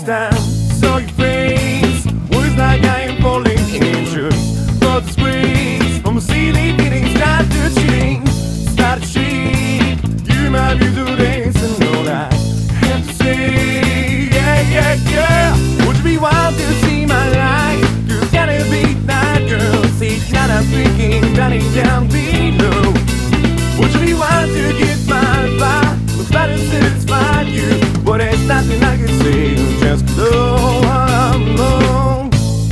First time saw your face, was like I am falling in just for the squeeze. From a ceiling beating, start to change, start to shake. You might be the days and all I have to say. Yeah, yeah, yeah. Would you be wild to see my life? You gotta be that girl. See, now I'm thinking, running down below. Would you be wild to get my vibe? But better satisfy you. But there's nothing I can say, just go alone.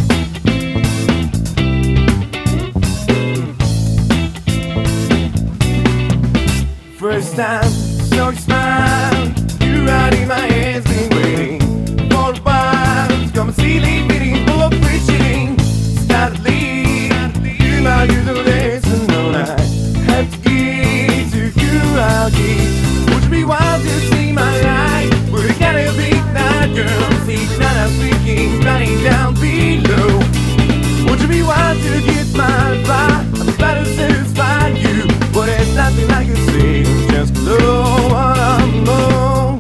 First time, saw you smile. You right in my hands, been waiting for a while. Come and see the meeting, full of preaching. Start to leave, you might do the dance and all I have to give to you, I'll give. Would you be wild to see my life? Would you gotta be that girl? See, now I'm thinking, running down below. Would you be wild to get my vibe? I'm about to satisfy you, but there's nothing I can say, just go alone.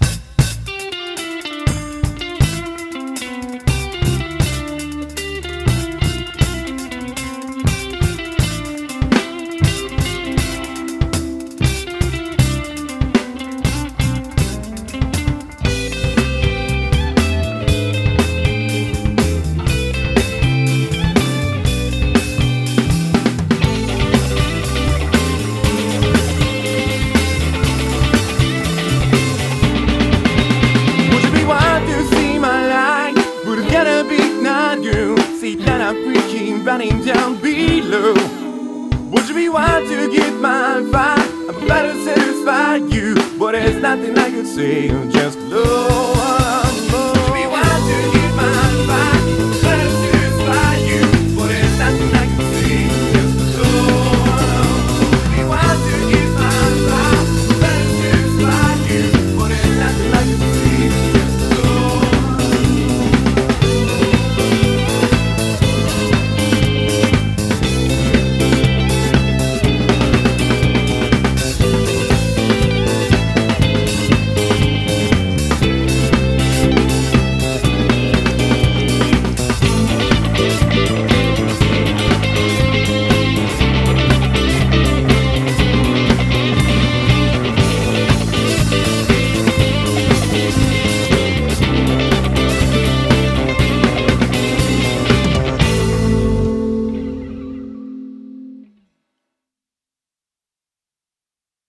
See that I'm freaking running down below. Would you be wild to get my vibe? I'm about to satisfy you, but there's nothing I could say, just low.